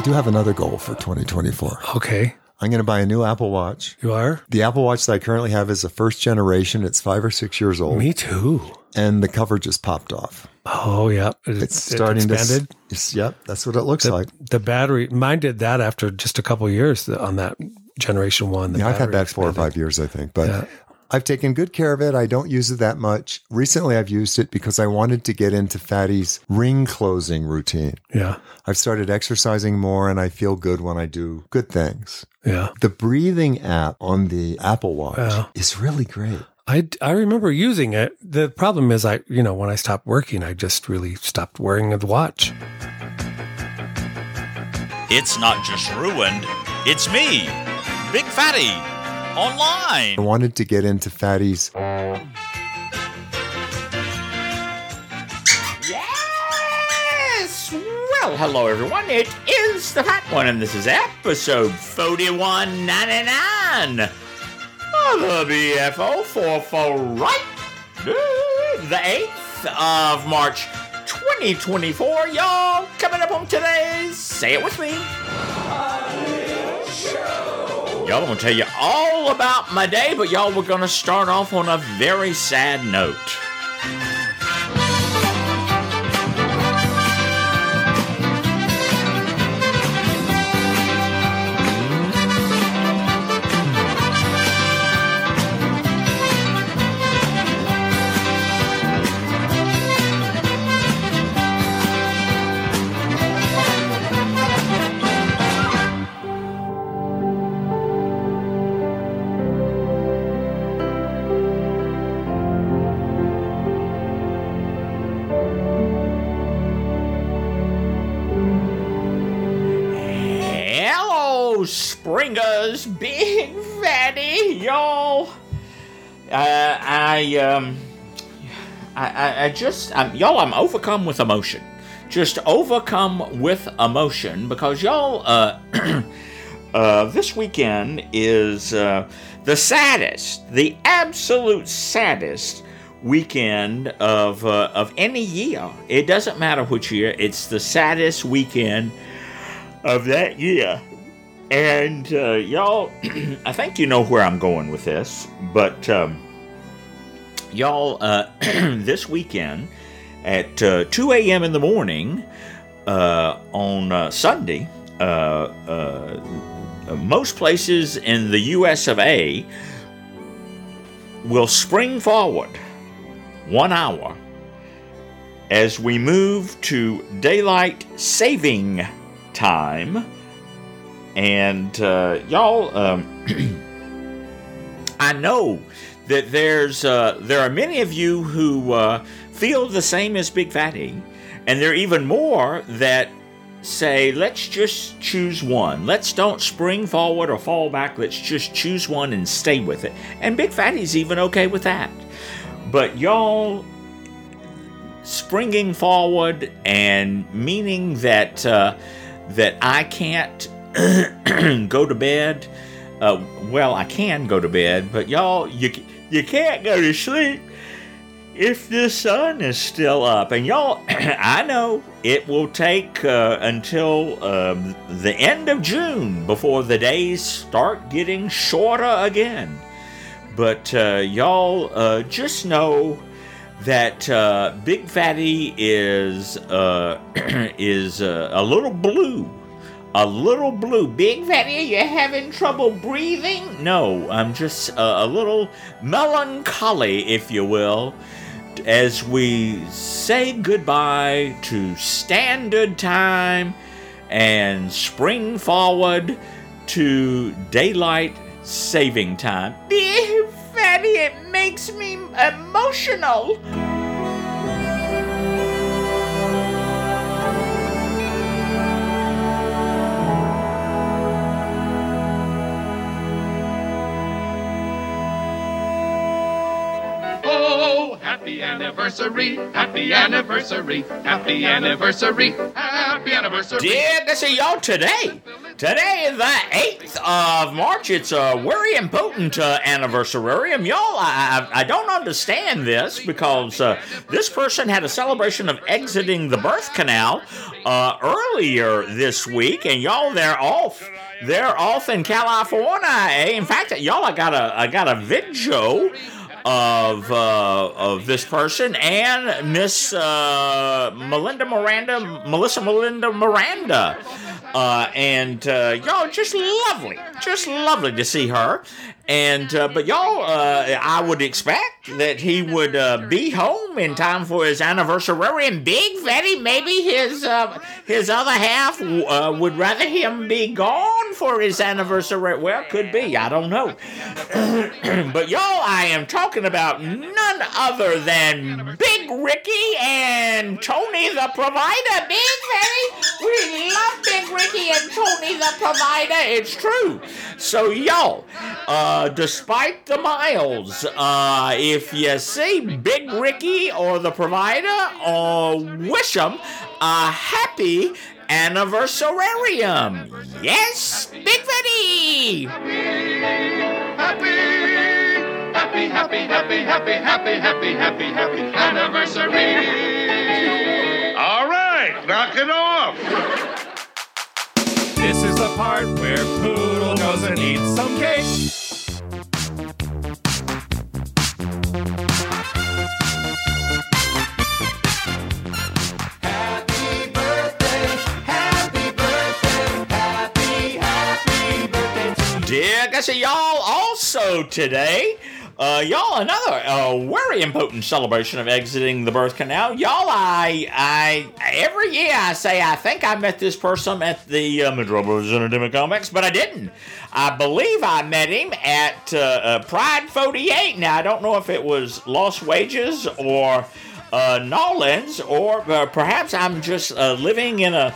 do have another goal for 2024. Okay. I'm going to buy a new Apple Watch. You are? The Apple Watch that I currently have is the first generation. It's 5 or 6 years old. Me too. And the cover just popped off. Oh, yeah. It's starting expanded. to... Yep, that's what it looks like. The battery, mine did that after just a couple of years on that generation 1. I've had that 4 or 5 years, I think. But I've taken good care of it. I don't use it that much. Recently, I've used it because I wanted to get into Fatty's ring closing routine. Yeah. I've started exercising more, and I feel good when I do good things. Yeah. The breathing app on the Apple Watch is really great. I remember using it. The problem is when I stopped working, I just really stopped wearing the watch. It's not just ruined, it's me, Big Fatty, online. I wanted to get into Fatty's. Yes! Well, hello everyone, it is the Fat One, and this is episode 4199 of the BFO 44, right? The 8th of March, 2024, y'all. Coming up on today's Say It With Me. Y'all, I'm going to tell you all about my day, but y'all, we're going to start off on a very sad note. Springers, Big Fatty, y'all. I'm overcome with emotion. Just overcome with emotion because y'all, this weekend is the saddest, the absolute saddest weekend of any year. It doesn't matter which year. It's the saddest weekend of that year. And, y'all, I think you know where I'm going with this, but, y'all, this weekend at 2 a.m. in the morning on Sunday, most places in the US of A will spring forward 1 hour as we move to daylight saving time. And y'all, I know that there are many of you who feel the same as Big Fatty, and there are even more that say, let's just choose one. Let's don't spring forward or fall back. Let's just choose one and stay with it. And Big Fatty's even okay with that. But y'all, springing forward and meaning that that I can't go to bed. Well, I can go to bed, but y'all, you can't go to sleep if the sun is still up. And y'all, I know it will take until the end of June before the days start getting shorter again. But y'all, just know that Big Fatty is a little blue. A little blue. Big Fatty, are you having trouble breathing? No, I'm just a little melancholy, if you will, as we say goodbye to standard time and spring forward to daylight saving time. Big Fatty, it makes me emotional. anniversary, happy anniversary, happy anniversary, happy anniversary. Yeah, I see y'all today. Today is the 8th of March. It's a very important anniversarium. Y'all, I don't understand this because this person had a celebration of exiting the birth canal earlier this week, and y'all, they're off. They're off in California. In fact, y'all, I got a video of this person and Miss Melissa Melinda Miranda. And y'all, just lovely to see her. And but y'all, I would expect that he would be home in time for his anniversary. And Big Fatty, maybe his other half would rather him be gone for his anniversary. Well, could be, I don't know. But y'all, I am talking about none other than Big Ricky and Tony the Provider. Big Fatty, we love Big Ricky and Tony the Provider. It's true. So y'all, despite the miles, if you see Big Ricky or the Provider, wish them a happy anniversarium. Yes, Big Fatty! Happy anniversary! All right, knock it off. This is the part where Poodle goes and eats some cake. Happy birthday to you. Dear, I see y'all also today. Y'all, another very important celebration of exiting the birth canal. Y'all, I every year I say I think I met this person at the Metropolis Entertainment Complex, but I didn't. I believe I met him at Pride 48. Now, I don't know if it was Lost Wages or Nolans, or perhaps I'm just living in a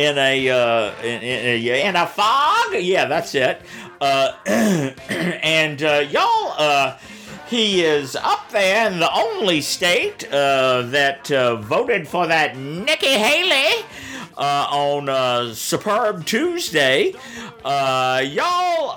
fog. Yeah, that's it. And y'all, he is up there in the only state that voted for that Nikki Haley on Superb Tuesday. Y'all,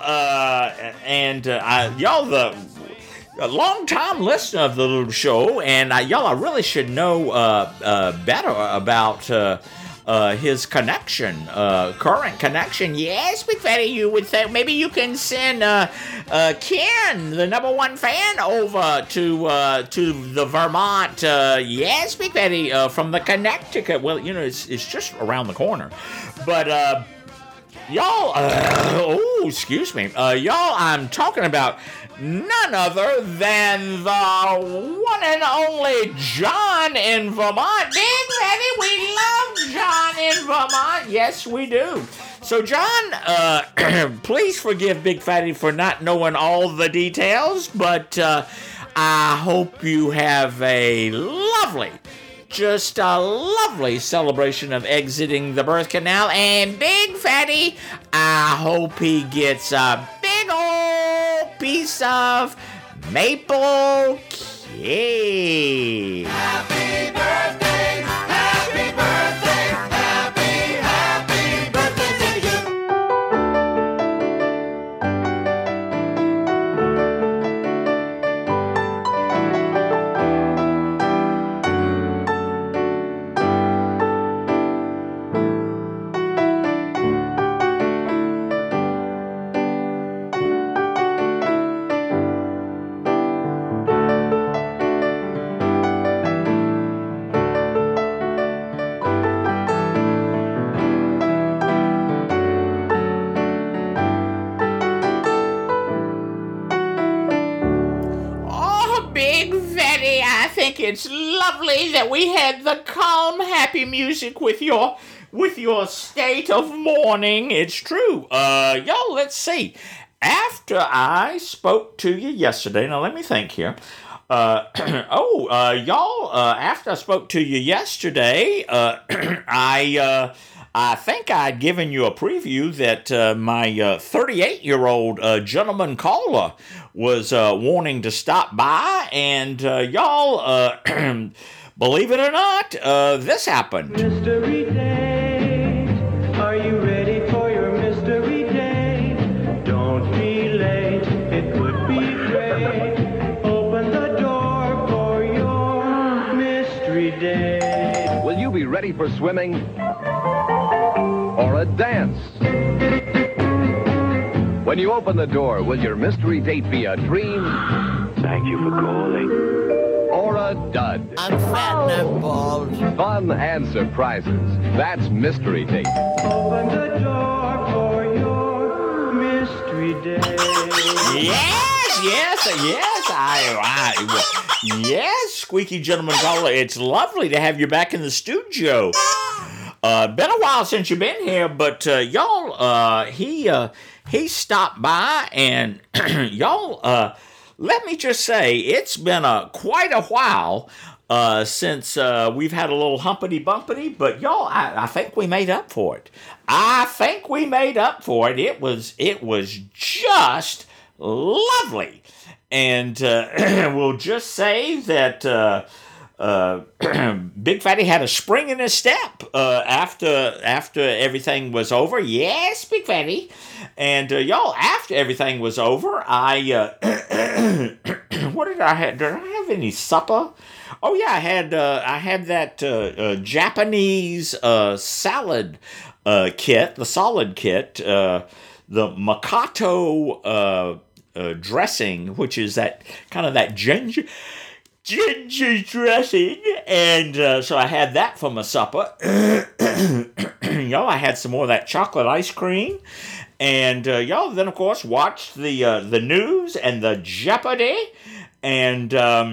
y'all, a long-time listener of the little show, and y'all, I really should know better about his connection, current connection. Yes, Big Fatty, you would think maybe you can send Ken, the #1 fan, over to the Vermont. Yes, Big Fatty, from the Connecticut. Well, you know, it's just around the corner. But y'all, excuse me, y'all, I'm talking about none other than the one and only John in Vermont. Big Fatty, we love John in Vermont. Yes, we do. So, John, please forgive Big Fatty for not knowing all the details, but I hope you have a lovely, just a lovely celebration of exiting the birth canal. And Big Fatty, I hope he gets a big old piece of maple cake. Happy birthday, happy birthday, happy birthday to you. It's lovely that we had the calm, happy music with your state of mourning. It's true. Y'all, let's see. After I spoke to you yesterday, now let me think here. Y'all, after I spoke to you yesterday, I think I'd given you a preview that my 38-year-old gentleman caller wanting to stop by, and y'all, believe it or not, this happened. Mystery date, are you ready for your mystery date? Don't be late, it would be great. Open the door for your mystery date. Will you be ready for swimming or a dance? When you open the door, will your mystery date be a dream? Thank you for calling. Or a dud? I'm fat and I'm bald. Fun and surprises. That's Mystery Date. Open the door for your mystery date. Yes, Squeaky Gentleman Caller. It's lovely to have you back in the studio. Been a while since you've been here, but y'all, he stopped by, and y'all, let me just say, it's been quite a while since we've had a little humpity-bumpity, but y'all, I think we made up for it. It was just lovely. And we'll just say that Big Fatty had a spring in his step after everything was over. Yes, Big Fatty. And y'all, after everything was over, I what did I have? Did I have any supper? Oh yeah, I had that Japanese salad kit, the solid kit, the Makato dressing, which is that kind of that ginger dressing, and so I had that for my supper. Y'all, I had some more of that chocolate ice cream, and y'all then of course watched the news and the Jeopardy, and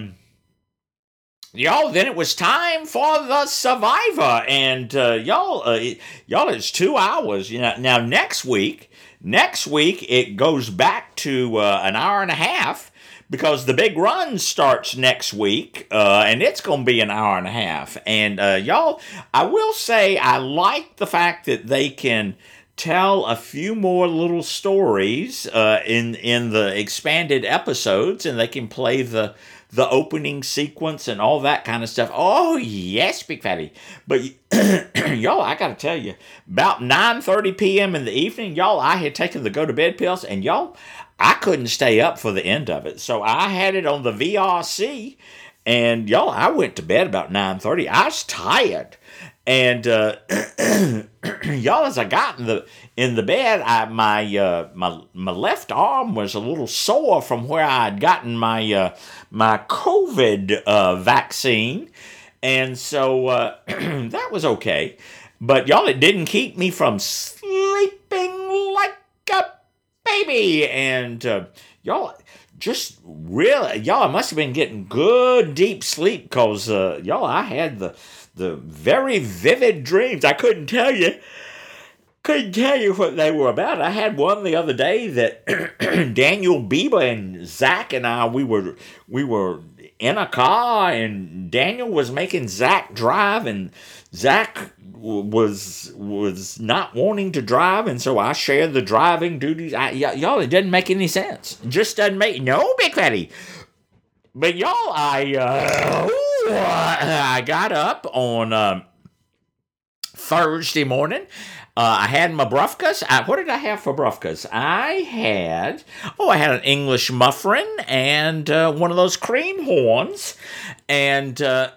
y'all, then it was time for the Survivor, and y'all, it's 2 hours. Now next week it goes back to an hour and a half, because the big run starts next week, and it's going to be an hour and a half. And y'all, I will say I like the fact that they can tell a few more little stories in the expanded episodes, and they can play the opening sequence and all that kind of stuff. Oh, yes, Big Fatty. But, y'all, I got to tell you, about 9:30 p.m. in the evening, y'all, I had taken the go-to-bed pills, and y'all, I couldn't stay up for the end of it. So I had it on the VRC, and y'all, I went to bed about 9:30. I was tired. And y'all, as I got in the bed, my left arm was a little sore from where I had gotten my COVID vaccine, and so that was okay. But y'all, it didn't keep me from sleeping like a baby, and y'all. Just really, y'all, I must have been getting good deep sleep, because y'all, I had the very vivid dreams. I couldn't tell you what they were about. I had one the other day that Daniel Bieber and Zach and I, we were in a car, and Daniel was making Zach drive, and Zach was not wanting to drive, and so I shared the driving duties. Y'all, it doesn't make any sense. It just doesn't make no, Big Fatty. But y'all, I got up on Thursday morning. I had my brufkas. What did I have for brufkas? I had an English muffin and one of those cream horns, and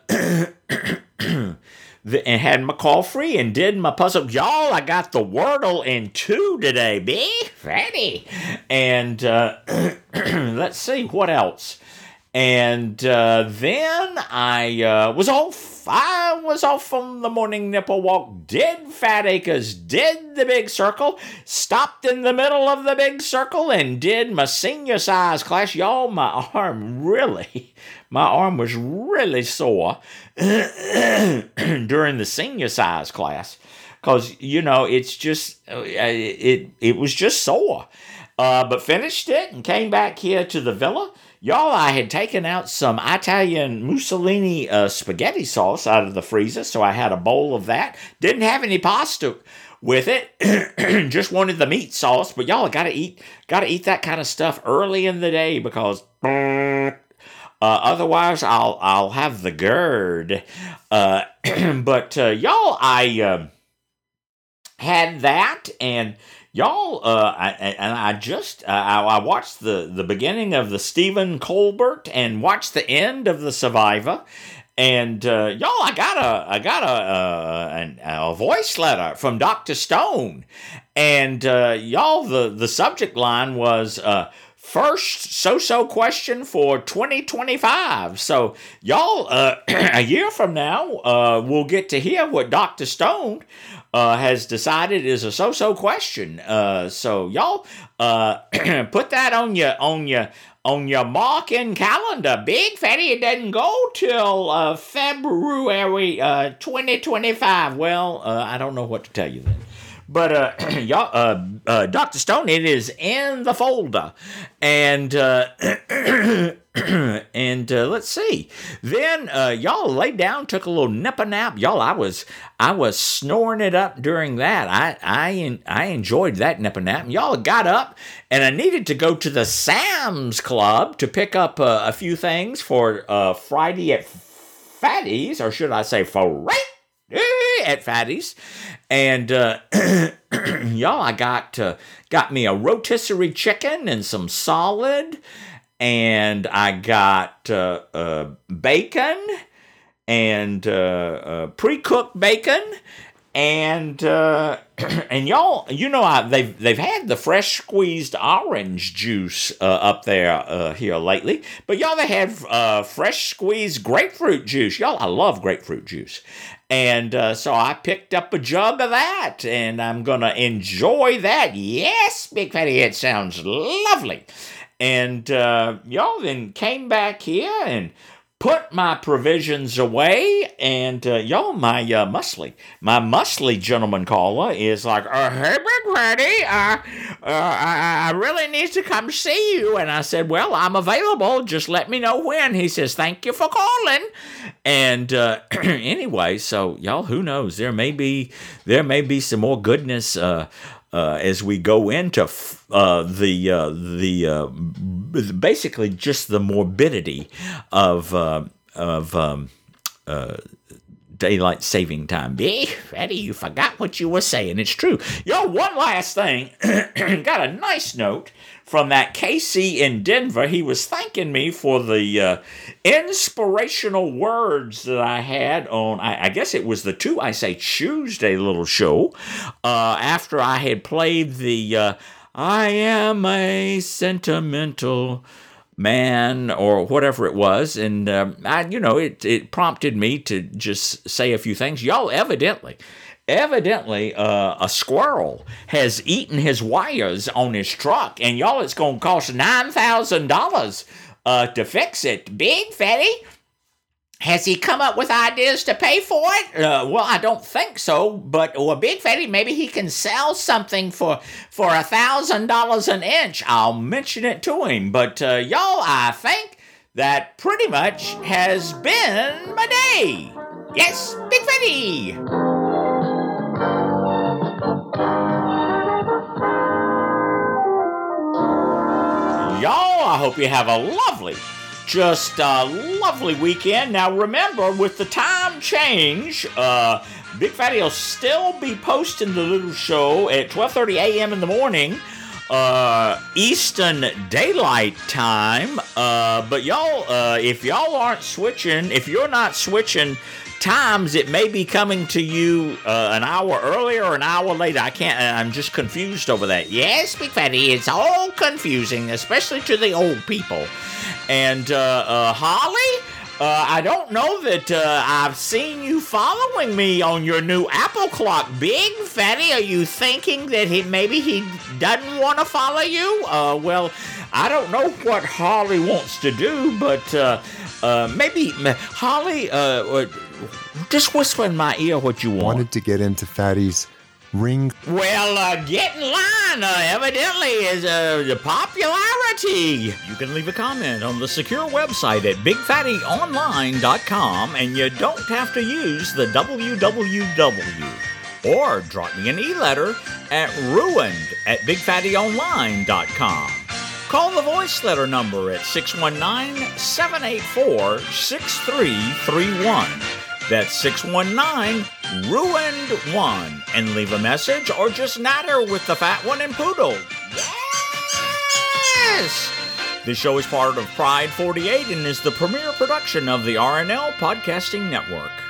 and had my coffee and did my puzzle. Y'all, I got the Wordle in 2 today, Big Fatty. And let's see, what else? And then I was off. I was off from the morning nipple walk, did Fat Acres, did the big circle, stopped in the middle of the big circle, and did my senior size class. Y'all, my arm was really sore during the senior size class, because, it's just, it was just sore. But finished it and came back here to the villa. Y'all, I had taken out some Italian Mussolini spaghetti sauce out of the freezer, so I had a bowl of that. Didn't have any pasta with it. Just wanted the meat sauce, but y'all gotta eat that kind of stuff early in the day because otherwise I'll have the GERD. But y'all, I had that, and y'all, I watched the beginning of the Stephen Colbert and watched the end of the Survivor. And y'all, I got a voice letter from Dr. Stone, and y'all, the subject line was first so question for 2025. So y'all, a year from now, we'll get to hear what Dr. Stone has decided is a so question. So y'all, put that on your marking calendar. Big Fatty, it doesn't go till February 2025. Well, I don't know what to tell you then. But y'all, Dr. Stone, it is in the folder, and and let's see. Then y'all laid down, took a little nap. Y'all, I was snoring it up during that. I enjoyed that nap. Y'all got up, and I needed to go to the Sam's Club to pick up a few things for Friday at Fatty's, or should I say Friday at Fatty's. And y'all, I got me a rotisserie chicken and some solid, and I got bacon and pre-cooked bacon, and y'all, you know, they've had the fresh squeezed orange juice up there here lately, but y'all, they have fresh squeezed grapefruit juice. Y'all, I love grapefruit juice. And so I picked up a jug of that, and I'm going to enjoy that. Yes, Big Fatty, it sounds lovely. And y'all then came back here and put my provisions away, and y'all, my muscly gentleman caller is like, hey, Big Fatty, I really need to come see you. And I said, well, I'm available. Just let me know when. He says, thank you for calling. And anyway, so y'all, who knows? There may be some more goodness as we go into basically just the morbidity of daylight saving time. Big Fatty, you forgot what you were saying. It's true. Yo, one last thing. Got a nice note from that Casey in Denver. He was thanking me for the inspirational words that I had on, I guess it was the 2 I Say Tuesday little show, after I had played the I am a sentimental man, or whatever it was, and it prompted me to just say a few things. Y'all, evidently, a squirrel has eaten his wires on his truck, and y'all, it's going to cost $9,000 to fix it. Big Fatty, has he come up with ideas to pay for it? Well, I don't think so, but Big Fatty, maybe he can sell something for $1,000 an inch. I'll mention it to him. But y'all, I think that pretty much has been my day. Yes, Big Fatty. Y'all, I hope you have a lovely weekend. Now remember, with the time change, Big Fatty will still be posting the little show at 12:30 a.m. in the morning, Eastern Daylight Time. But y'all, if you're not switching times, it may be coming to you an hour earlier or an hour later. I'm just confused over that. Yes, Big Fatty, it's all confusing, especially to the old people. And Holly, I don't know that I've seen you following me on your new Apple clock. Big Fatty, are you thinking that maybe he doesn't want to follow you? Well, I don't know what Holly wants to do, but maybe Holly, just whisper in my ear what you want. Wanted to get into Fatty's ring. Well, get in line, evidently, is the popularity. You can leave a comment on the secure website at BigFattyOnline.com, and you don't have to use the www. Or drop me an e-letter at ruined@bigfattyonline.com. Call the voice letter number at 619-784-6331. That's 619-RUINED1. And leave a message or just natter with the Fat One and Poodle. Yes! This show is part of Pride 48 and is the premier production of the RNL Podcasting Network.